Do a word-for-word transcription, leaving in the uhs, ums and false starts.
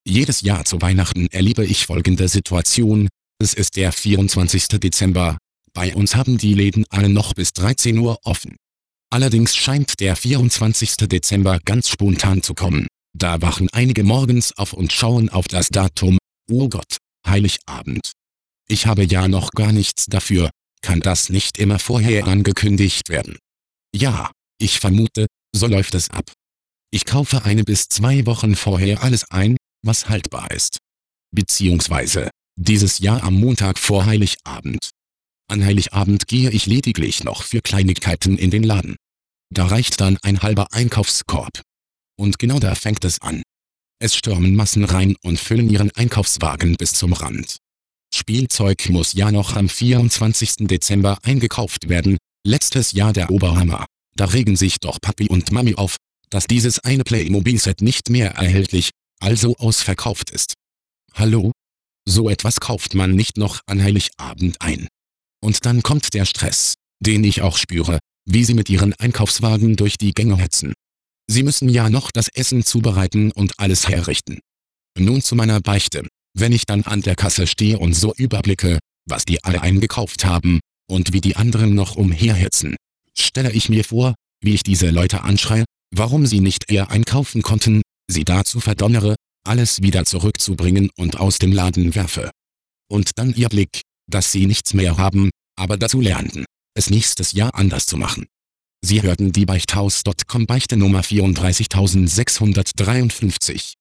Jedes Jahr zu Weihnachten erlebe ich folgende Situation: Es ist der vierundzwanzigste Dezember. Bei uns haben die Läden alle noch bis dreizehn Uhr offen. Allerdings scheint der vierundzwanzigste Dezember ganz spontan zu kommen. Da wachen einige morgens auf und schauen auf das Datum. Oh Gott, Heiligabend. Ich habe ja noch gar nichts dafür. Kann das nicht immer vorher angekündigt werden? Ja, ich vermute, so läuft es ab. Ich kaufe eine bis zwei Wochen vorher alles ein, was haltbar ist. Beziehungsweise, dieses Jahr am Montag vor Heiligabend. An Heiligabend gehe ich lediglich noch für Kleinigkeiten in den Laden. Da reicht dann ein halber Einkaufskorb. Und genau da fängt es an. Es stürmen Massen rein und füllen ihren Einkaufswagen bis zum Rand. Spielzeug muss ja noch am vierundzwanzigsten Dezember eingekauft werden. Letztes Jahr der Oberhammer. Da regen sich doch Papi und Mami auf, dass dieses eine Playmobil-Set nicht mehr erhältlich, also ausverkauft ist. Hallo? So etwas kauft man nicht noch an Heiligabend ein. Und dann kommt der Stress, den ich auch spüre, wie sie mit ihren Einkaufswagen durch die Gänge hetzen. Sie müssen ja noch das Essen zubereiten und alles herrichten. Nun zu meiner Beichte. Wenn ich dann an der Kasse stehe und so überblicke, was die alle eingekauft haben, und wie die anderen noch umherhetzen, stelle ich mir vor, wie ich diese Leute anschreie, warum sie nicht eher einkaufen konnten, sie dazu verdonnere, alles wieder zurückzubringen und aus dem Laden werfe. Und dann ihr Blick, dass sie nichts mehr haben, aber dazu lernten, es nächstes Jahr anders zu machen. Sie hörten die Beichthaus Punkt com Beichte Nummer vierunddreißigtausendsechshundertdreiundfünfzig.